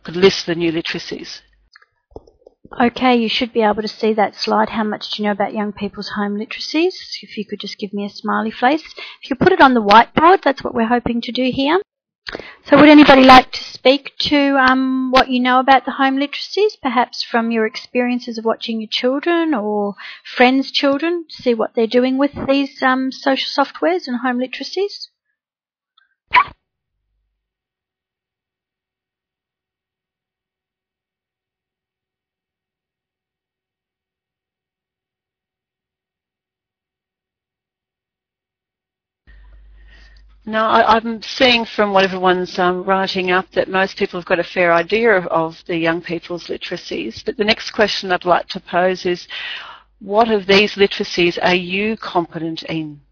could list the new literacies. Okay, you should be able to see that slide. How much do you know about young people's home literacies? If you could just give me a smiley face. If you put it on the whiteboard, that's what we're hoping to do here. So would anybody like to speak to what you know about the home literacies, perhaps from your experiences of watching your children or friends' children, to see what they're doing with these social softwares and home literacies? No, I'm seeing from what everyone's writing up that most people have got a fair idea of the young people's literacies. But the next question I'd like to pose is, what of these literacies are you competent in?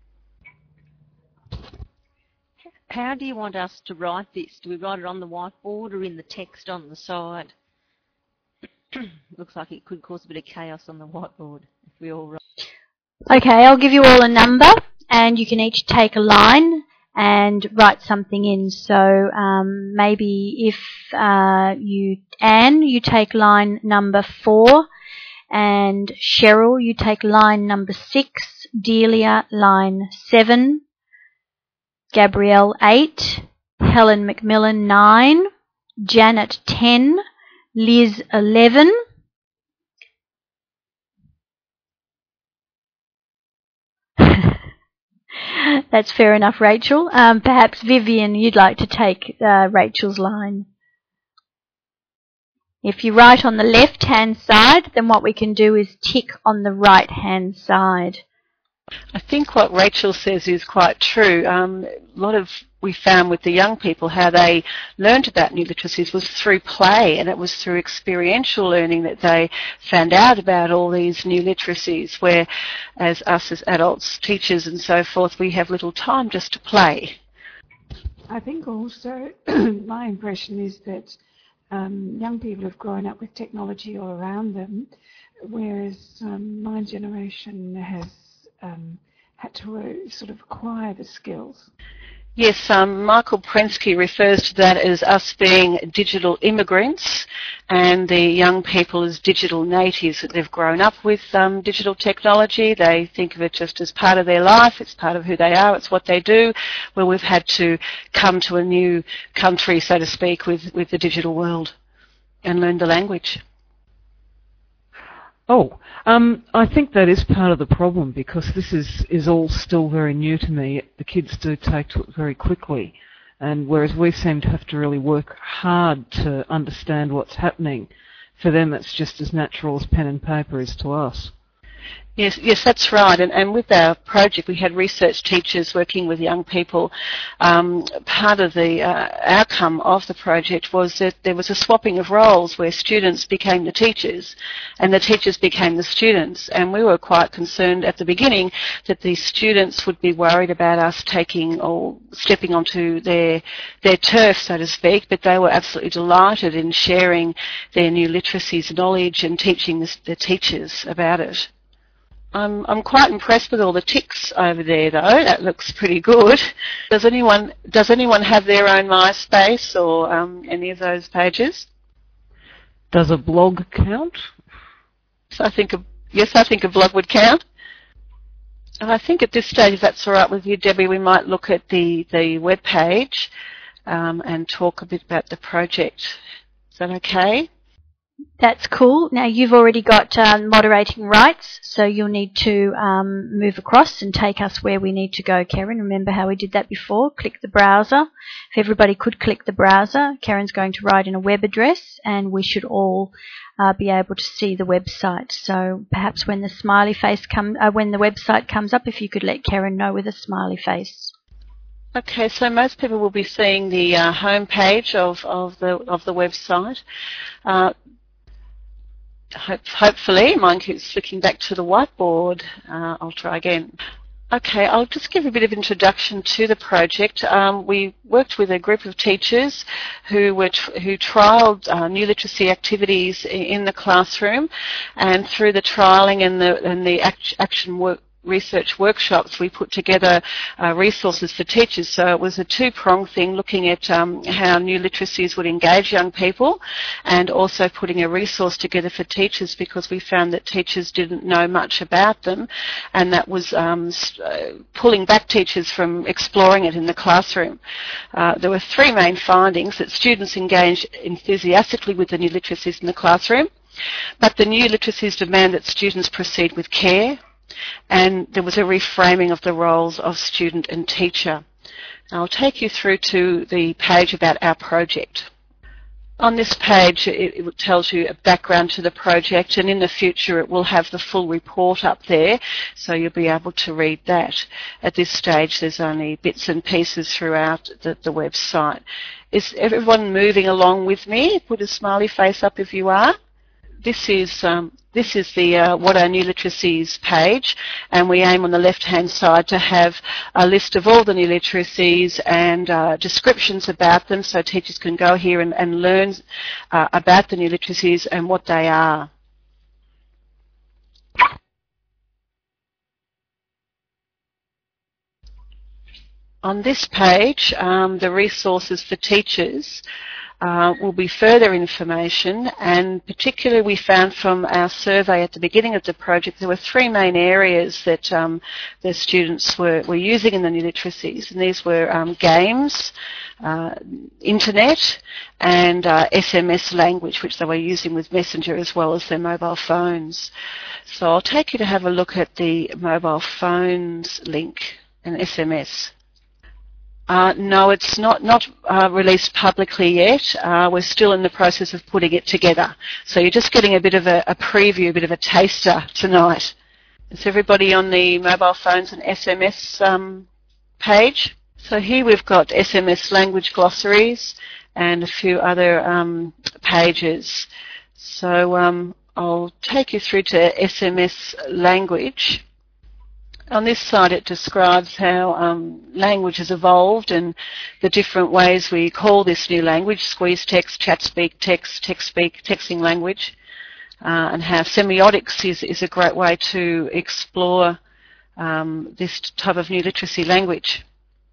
How do you want us to write this? Do we write it on the whiteboard or in the text on the side? Looks like it could cause a bit of chaos on the whiteboard if we all write. Okay, I'll give you all a number and you can each take a line and write something in. So maybe if Anne, you take line number 4, and Cheryl, you take line number 6, Delia line 7, Gabrielle 8, Helen McMillan 9, Janet 10, Liz 11, That's fair enough, Rachel. Perhaps Vivian, you'd like to take Rachel's line. If you write on the left-hand side, then what we can do is tick on the right-hand side. I think what Rachel says is quite true. We found with the young people how they learned about new literacies was through play, and it was through experiential learning that they found out about all these new literacies, where as us as adults, teachers and so forth, we have little time just to play. I think also my impression is that young people have grown up with technology all around them, whereas my generation has had to sort of acquire the skills. Yes, Michael Prensky refers to that as us being digital immigrants and the young people as digital natives, that they've grown up with digital technology. They think of it just as part of their life. It's part of who they are. It's what they do. Well, we've had to come to a new country, so to speak, with the digital world and learn the language. I think that is part of the problem, because this is all still very new to me. The kids do take to it very quickly, and whereas we seem to have to really work hard to understand what's happening, for them it's just as natural as pen and paper is to us. Yes, that's right. And with our project, we had research teachers working with young people. Part of the outcome of the project was that there was a swapping of roles where students became the teachers and the teachers became the students. And we were quite concerned at the beginning that the students would be worried about us taking or stepping onto their turf, so to speak, but they were absolutely delighted in sharing their new literacies knowledge and teaching the teachers about it. I'm quite impressed with all the ticks over there, though. That looks pretty good. Does anyone have their own MySpace or any of those pages? Does a blog count? So I think a blog would count. And I think at this stage, if that's all right with you, Debbie, we might look at the web page and talk a bit about the project. Is that okay? That's cool. Now you've already got moderating rights, so you'll need to move across and take us where we need to go, Karen. Remember how we did that before? Click the browser. If everybody could click the browser, Karen's going to write in a web address, and we should all be able to see the website. So perhaps when the smiley face when the website comes up, if you could let Karen know with a smiley face. Okay, so most people will be seeing the home page of the website. Hopefully, mine keeps flicking back to the whiteboard. I'll try again. Okay, I'll just give a bit of introduction to the project. We worked with a group of teachers who trialled new literacy activities in the classroom, and through the trialling and the action research workshops, we put together resources for teachers. So it was a two-pronged thing, looking at how new literacies would engage young people, and also putting a resource together for teachers, because we found that teachers didn't know much about them, and that was pulling back teachers from exploring it in the classroom. There were three main findings: that students engaged enthusiastically with the new literacies in the classroom, but the new literacies demand that students proceed with care, and there was a reframing of the roles of student and teacher. I'll take you through to the page about our project. On this page, it tells you a background to the project, and in the future it will have the full report up there, so you'll be able to read that. At this stage, there's only bits and pieces throughout the website. Is everyone moving along with me? Put a smiley face up if you are. This is the What Are New Literacies page, and we aim on the left-hand side to have a list of all the new literacies and descriptions about them, so teachers can go here and learn about the new literacies and what they are. On this page, the resources for teachers will be further information, and particularly we found from our survey at the beginning of the project there were three main areas that the students were using in the new literacies, and these were games, internet, and SMS language, which they were using with Messenger as well as their mobile phones. So I'll take you to have a look at the mobile phones link and SMS. No, it's not released publicly yet. We're still in the process of putting it together. So you're just getting a bit of a preview, a bit of a taster tonight. Is everybody on the mobile phones and SMS page? So here we've got SMS language glossaries and a few other pages. So I'll take you through to SMS language. On this side it describes how language has evolved and the different ways we call this new language: squeeze text, chat speak, text speak, texting language, and how semiotics is a great way to explore this type of new literacy language.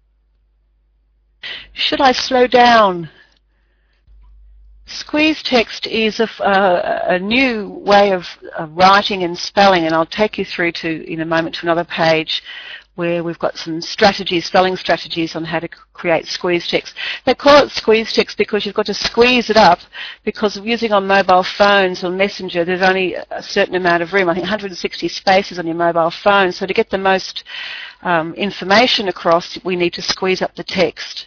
Should I slow down? Squeeze text is a new way of writing and spelling, and I'll take you through to, in a moment, to another page where we've got some strategies, spelling strategies on how to create squeeze text. They call it squeeze text because you've got to squeeze it up, because of using on mobile phones or Messenger, there's only a certain amount of room, I think 160 spaces on your mobile phone, so to get the most information across, we need to squeeze up the text.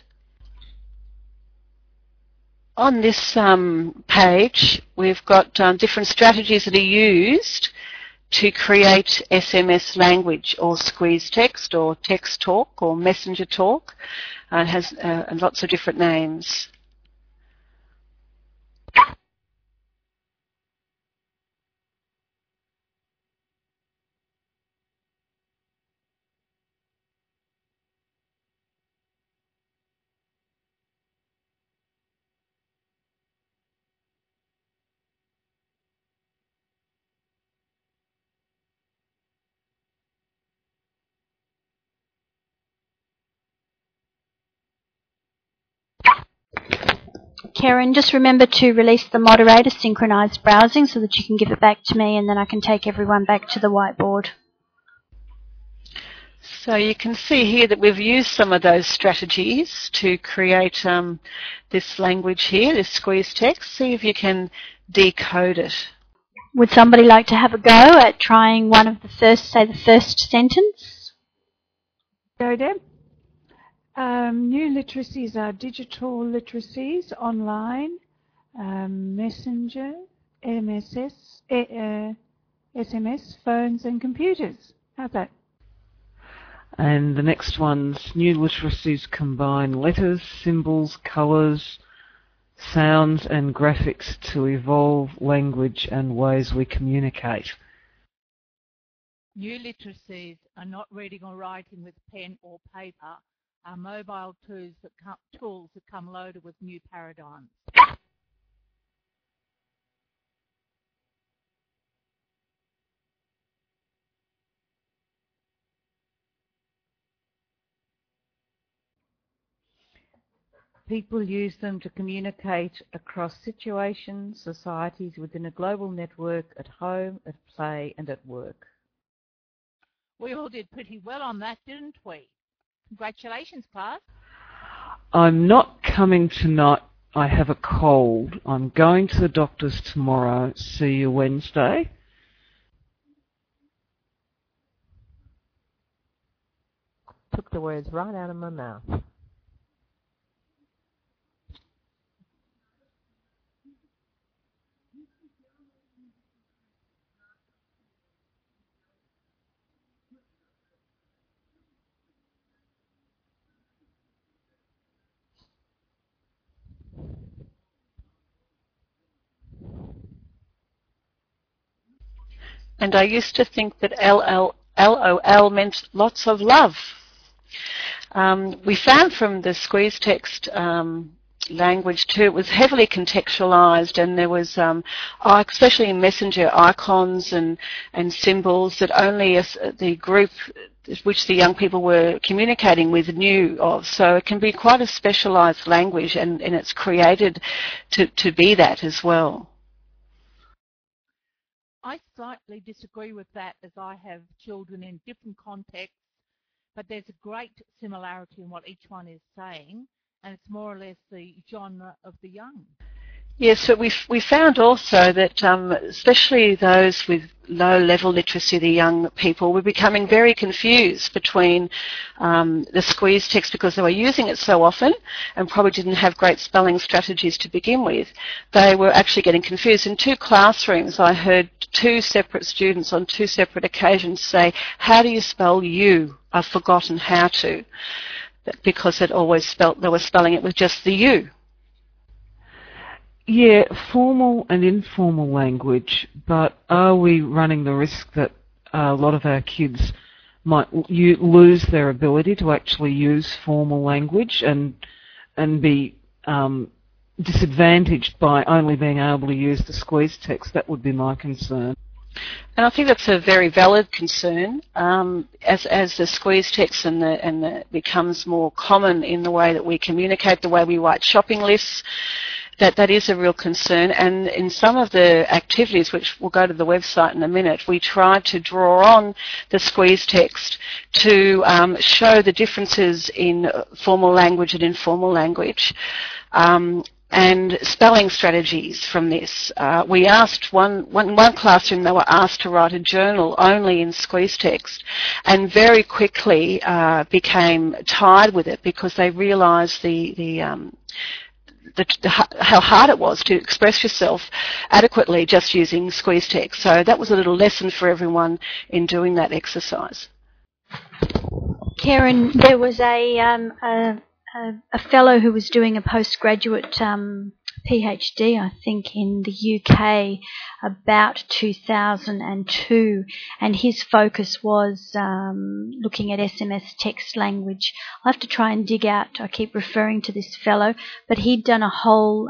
On this page, we've got different strategies that are used to create SMS language, or squeeze text, or text talk, or messenger talk. It has lots of different names. Karen, just remember to release the moderator synchronized browsing so that you can give it back to me, and then I can take everyone back to the whiteboard. So you can see here that we've used some of those strategies to create this language here, this squeeze text. See if you can decode it. Would somebody like to have a go at trying one of the first sentence? Go, Deb. New literacies are digital literacies, online, messenger, SMS, phones and computers. How's that? And the next one's new literacies combine letters, symbols, colours, sounds and graphics to evolve language and ways we communicate. New literacies are not reading or writing with pen or paper, are mobile tools that come loaded with new paradigms. People use them to communicate across situations, societies within a global network, at home, at play and at work. We all did pretty well on that, didn't we? Congratulations, class. I'm not coming tonight. I have a cold. I'm going to the doctor's tomorrow. See you Wednesday. Took the words right out of my mouth. And I used to think that LOL meant lots of love. We found from the squeeze text language too, it was heavily contextualized, and there was, especially in Messenger, icons and symbols that only the group which the young people were communicating with knew of. So it can be quite a specialized language, and it's created to be that as well. I slightly disagree with that, as I have children in different contexts, but there's a great similarity in what each one is saying, and it's more or less the genre of the young. Yes, so we found also that especially those with low-level literacy, the young people, were becoming very confused between the squeeze text because they were using it so often and probably didn't have great spelling strategies to begin with. They were actually getting confused. In 2 classrooms, I heard 2 separate students on 2 separate occasions say, "How do you spell you? I've forgotten how to," because they were spelling it with just the U. Yeah, formal and informal language, but are we running the risk that a lot of our kids might lose their ability to actually use formal language and be disadvantaged by only being able to use the squeeze text? That would be my concern. And I think that's a very valid concern. As the squeeze text becomes more common in the way that we communicate, the way we write shopping lists, that is a real concern. And in some of the activities, which we'll go to the website in a minute, we tried to draw on the squeeze text to show the differences in formal language and informal language. And spelling strategies from this. We asked one classroom, they were asked to write a journal only in squeeze text, and very quickly became tired with it because they realised how hard it was to express yourself adequately just using squeeze text. So that was a little lesson for everyone in doing that exercise. Karen, there was a fellow who was doing a postgraduate PhD, I think, in the UK about 2002, and his focus was looking at SMS text language. I'll have to try and dig out, I keep referring to this fellow, but he'd done a whole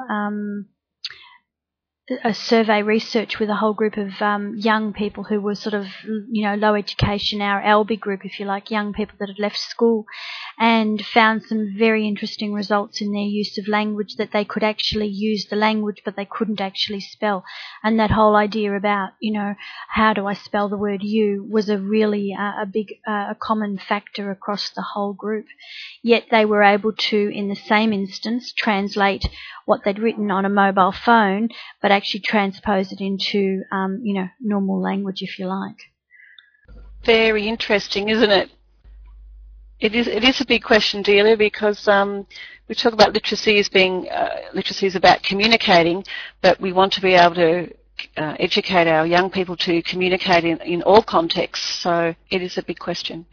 a survey research with a whole group of young people who were sort of, low education, our ALBI group, if you like, young people that had left school, and found some very interesting results in their use of language, that they could actually use the language but they couldn't actually spell. And that whole idea about, how do I spell the word you was a really a common factor across the whole group. Yet they were able to, in the same instance, translate what they'd written on a mobile phone, but actually transpose it into, normal language, if you like. Very interesting, isn't it? It is a big question, Delia, because we talk about literacy as being literacy is about communicating, but we want to be able to educate our young people to communicate in all contexts. So it is a big question.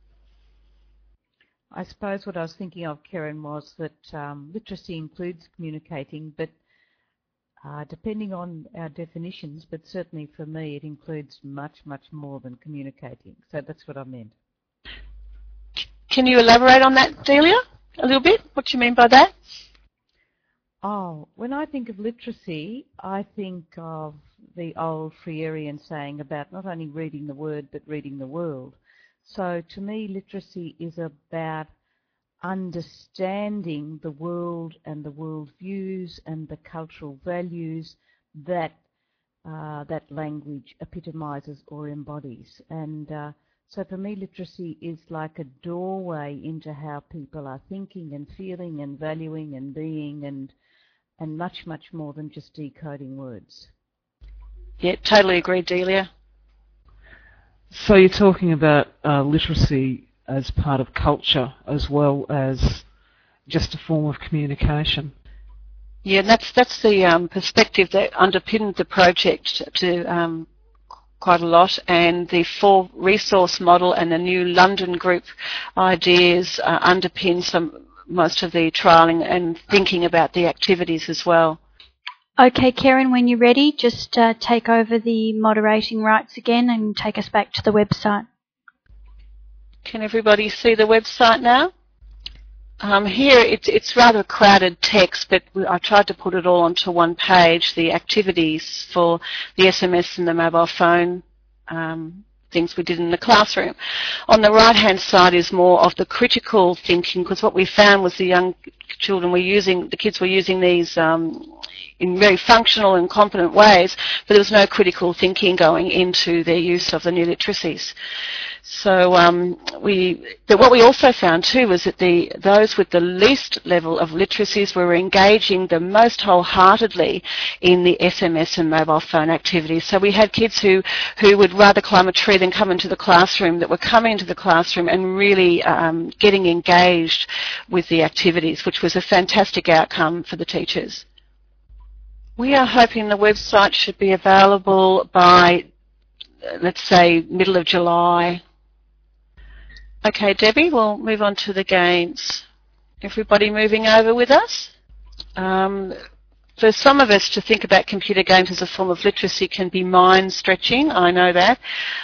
I suppose what I was thinking of, Karen, was that literacy includes communicating, but depending on our definitions, but certainly for me it includes much, much more than communicating. So that's what I meant. Can you elaborate on that, Delia, a little bit? What do you mean by that? Oh, when I think of literacy, I think of the old Freirean saying about not only reading the word, but reading the world. So to me, literacy is about understanding the world and the world views and the cultural values that that language epitomises or embodies. And so for me, literacy is like a doorway into how people are thinking and feeling and valuing and being, and much, much more than just decoding words. Yeah, totally agree, Delia. So you're talking about literacy as part of culture as well as just a form of communication. Yeah, that's the perspective that underpinned the project to quite a lot, and the 4 resource model and the new London group ideas underpin most of the trialling and thinking about the activities as well. Okay, Karen, when you're ready, just take over the moderating rights again and take us back to the website. Can everybody see the website now? Here it's rather crowded text, but I tried to put it all onto one page, the activities for the SMS and the mobile phone things we did in the classroom. On the right-hand side is more of the critical thinking, because what we found was the kids were using these in very functional and competent ways, but there was no critical thinking going into their use of the new literacies. So what we also found too was that those with the least level of literacies were engaging the most wholeheartedly in the SMS and mobile phone activities. So we had kids who would rather climb a tree than come into the classroom, that were coming into the classroom and really getting engaged with the activities, which was a fantastic outcome for the teachers. We are hoping the website should be available by, let's say, middle of July. Okay, Debbie, we'll move on to the games. Everybody moving over with us? For some of us to think about computer games as a form of literacy can be mind-stretching, I know that.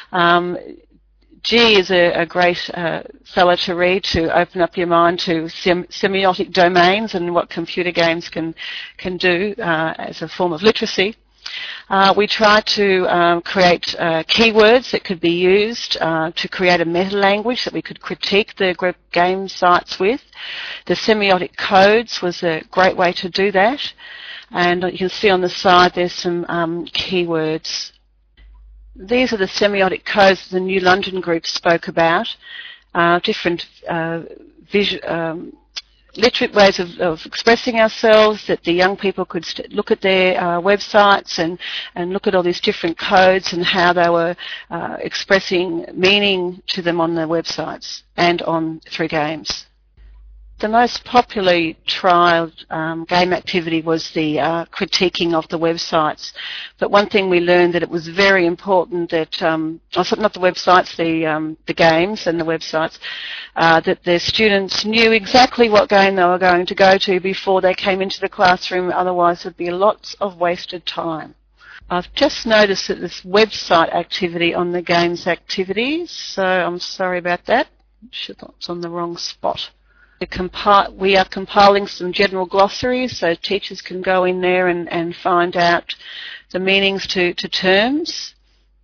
G is a great fellow to read, to open up your mind to semiotic domains and what computer games can do as a form of literacy. We tried to create keywords that could be used to create a meta-language that we could critique the group game sites with. The semiotic codes was a great way to do that. And you can see on the side there's some keywords. These are the semiotic codes the New London group spoke about, different literate ways of expressing ourselves, that the young people could look at their websites and look at all these different codes and how they were expressing meaning to them on their websites and through games. The most popularly trialled game activity was the critiquing of the websites. But one thing we learned, that it was very important that, not the websites, the games and the websites, that the students knew exactly what game they were going to go to before they came into the classroom, otherwise there'd be lots of wasted time. I've just noticed that this website activity on the games activities, so I'm sorry about that. It's on the wrong spot. We are compiling some general glossaries so teachers can go in there and find out the meanings to terms.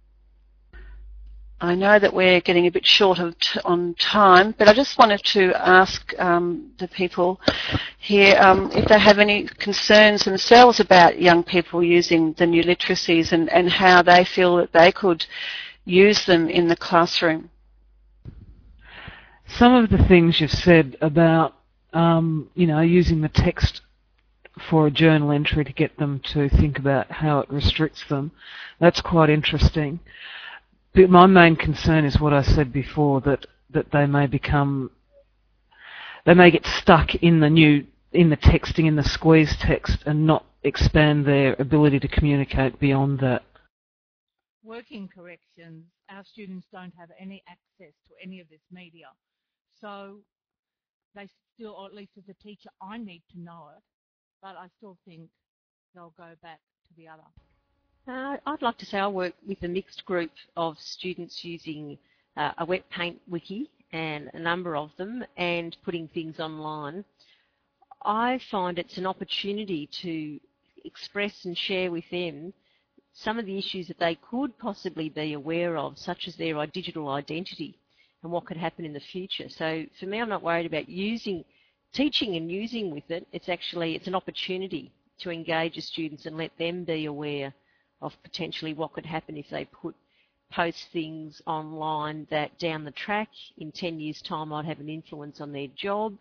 I know that we're getting a bit short on time, but I just wanted to ask the people here if they have any concerns themselves about young people using the new literacies and how they feel that they could use them in the classroom. Some of the things you've said about, using the text for a journal entry to get them to think about how it restricts them, that's quite interesting. But my main concern is what I said before, that they may get stuck in the texting, in the squeeze text, and not expand their ability to communicate beyond that. Working corrections, our students don't have any access to any of this media. So they still, or at least as a teacher, I need to know it, but I still think they'll go back to the other. I'd like to say I work with a mixed group of students using a wet paint wiki, and a number of them, and putting things online. I find it's an opportunity to express and share with them some of the issues that they could possibly be aware of, such as their digital identity, and what could happen in the future. So for me, I'm not worried about teaching and using with it. It's an opportunity to engage the students and let them be aware of potentially what could happen if they post things online that down the track in 10 years' time might have an influence on their job,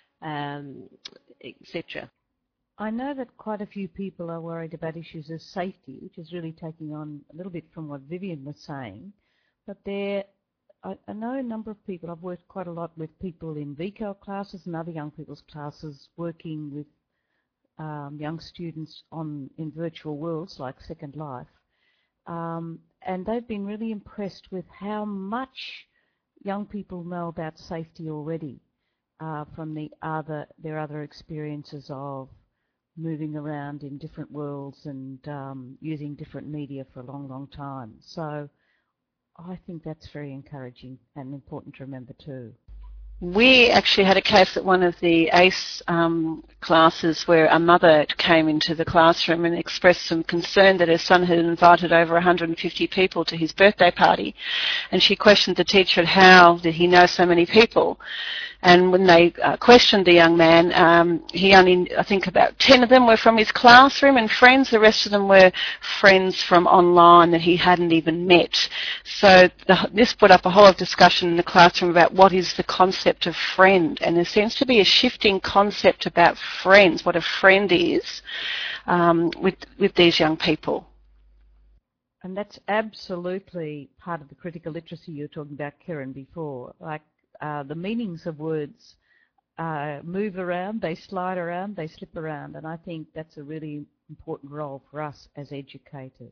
etc. I know that quite a few people are worried about issues of safety, which is really taking on a little bit from what Vivian was saying. But I know a number of people, I've worked quite a lot with people in VCAL classes and other young people's classes working with young students in virtual worlds like Second Life. And they've been really impressed with how much young people know about safety already from their other experiences of moving around in different worlds and using different media for a long, long time. So I think that's very encouraging and important to remember too. We actually had a case at one of the ACE classes where a mother came into the classroom and expressed some concern that her son had invited over 150 people to his birthday party, and she questioned the teacher how did he know so many people. And when they questioned the young man, he only, I think about 10 of them were from his classroom and friends. The rest of them were friends from online that he hadn't even met. So this put up a whole lot of discussion in the classroom about what is the concept of friend. And there seems to be a shifting concept about friends, what a friend is, with these young people. And that's absolutely part of the critical literacy you were talking about, Karen, before. Like, the meanings of words move around, they slide around, they slip around, and I think that's a really important role for us as educators.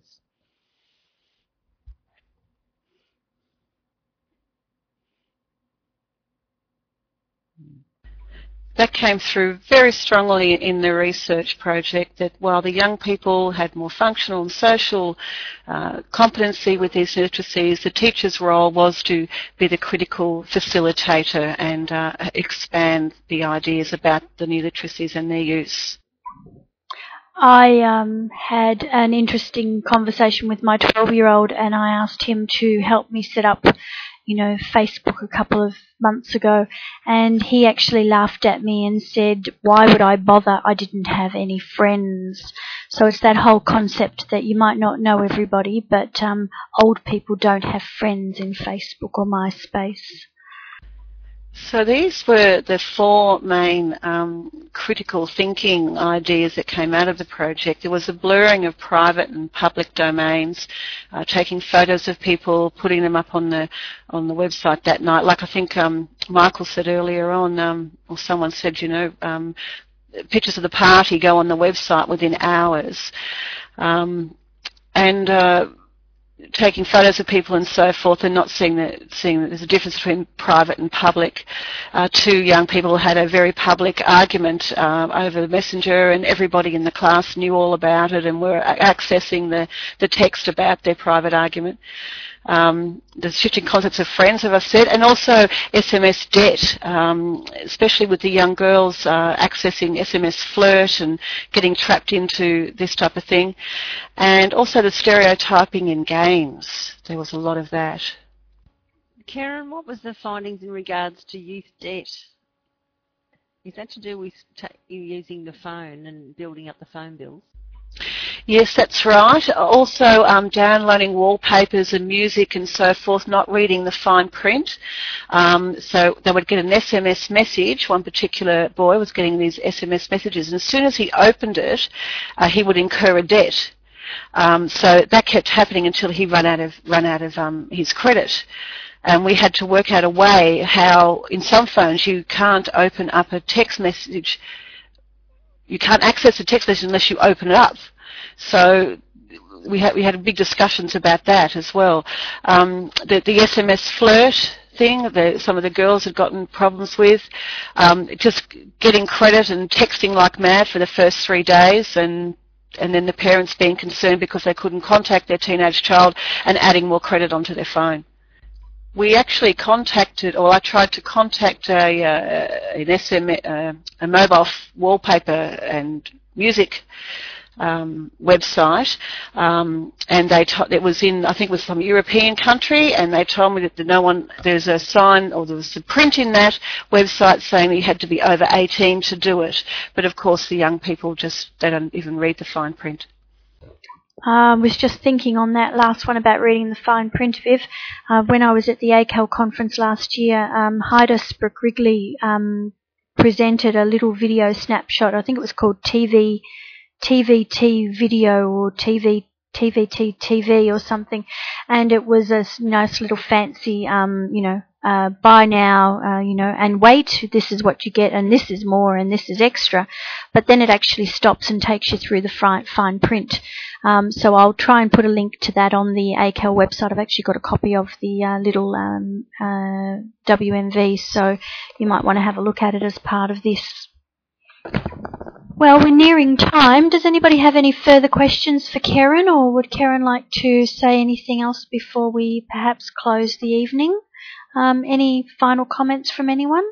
That came through very strongly in the research project, that while the young people had more functional and social competency with these literacies, the teacher's role was to be the critical facilitator and expand the ideas about the new literacies and their use. I had an interesting conversation with my 12-year-old, and I asked him to help me set up Facebook a couple of months ago, and he actually laughed at me and said, why would I bother? I didn't have any friends. So it's that whole concept that you might not know everybody, but old people don't have friends in Facebook or MySpace. So these were the four main critical thinking ideas that came out of the project. There was a blurring of private and public domains, taking photos of people, putting them up on the website that night. Like I think Michael said earlier on, or someone said, pictures of the party go on the website within hours. Taking photos of people and so forth, and not seeing that there's a difference between private and public. Two young people had a very public argument over the Messenger, and everybody in the class knew all about it and were accessing the text about their private argument. The shifting concepts of friends, as I've said, and also SMS debt, especially with the young girls accessing SMS flirt and getting trapped into this type of thing. And also the stereotyping in games. There was a lot of that. Karen, what was the findings in regards to youth debt? Is that to do with using the phone and building up the phone bills? Yes, that's right. Also downloading wallpapers and music and so forth, not reading the fine print. So they would get an SMS message. One particular boy was getting these SMS messages, and as soon as he opened it, he would incur a debt. So that kept happening until he ran out of his credit. And we had to work out a way how, in some phones, you can't open up a text message. You can't access a text message unless you open it up. So we had big discussions about that as well. The SMS flirt thing that some of the girls had gotten problems with, just getting credit and texting like mad for the first 3 days, and then the parents being concerned because they couldn't contact their teenage child and adding more credit onto their phone. We actually I tried to contact a mobile wallpaper and music website, and it was in, I think it was some European country, and they told me that there's a sign, or there was a print in that website saying that you had to be over 18 to do it. But of course the young people they don't even read the fine print. Was just thinking on that last one about reading the fine print, Viv. When I was at the ACAL conference last year, Haida Sprigg-Wrigley presented a little video snapshot. I think it was called TVT video or TVT TV or something, and it was a nice little fancy, buy now, and wait, this is what you get, and this is more, and this is extra. But then it actually stops and takes you through the fine print. So I'll try and put a link to that on the ACAL website. I've actually got a copy of the little WMV, so you might want to have a look at it as part of this. Well, we're nearing time. Does anybody have any further questions for Karen, or would Karen like to say anything else before we perhaps close the evening? Any final comments from anyone?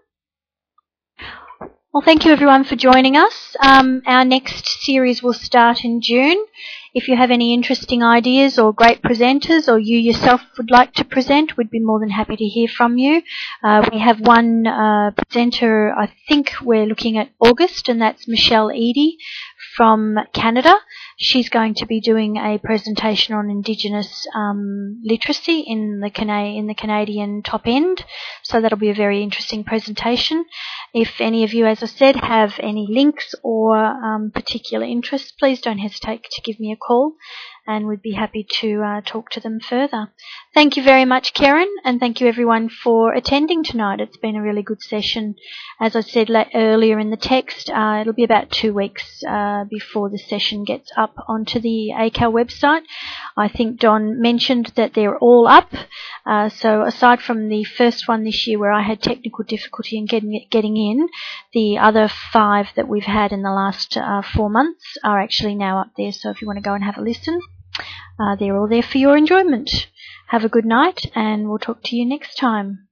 Well, thank you everyone for joining us. Our next series will start in June. If you have any interesting ideas or great presenters, or you yourself would like to present, we'd be more than happy to hear from you. We have one presenter, I think we're looking at August, and that's Michelle Eadie from Canada. She's going to be doing a presentation on Indigenous literacy in the Canadian top end, so that'll be a very interesting presentation. If any of you, as I said, have any links or particular interests, please don't hesitate to give me a call, and we'd be happy to talk to them further. Thank you very much, Karen, and thank you everyone for attending tonight. It's been a really good session. As I said earlier in the text, it'll be about 2 weeks before the session gets up onto the ACAL website. I think Don mentioned that they're all up. So aside from the first one this year where I had technical difficulty in getting in, the other 5 that we've had in the last 4 months are actually now up there. So if you want to go and have a listen, they're all there for your enjoyment. Have a good night, and we'll talk to you next time.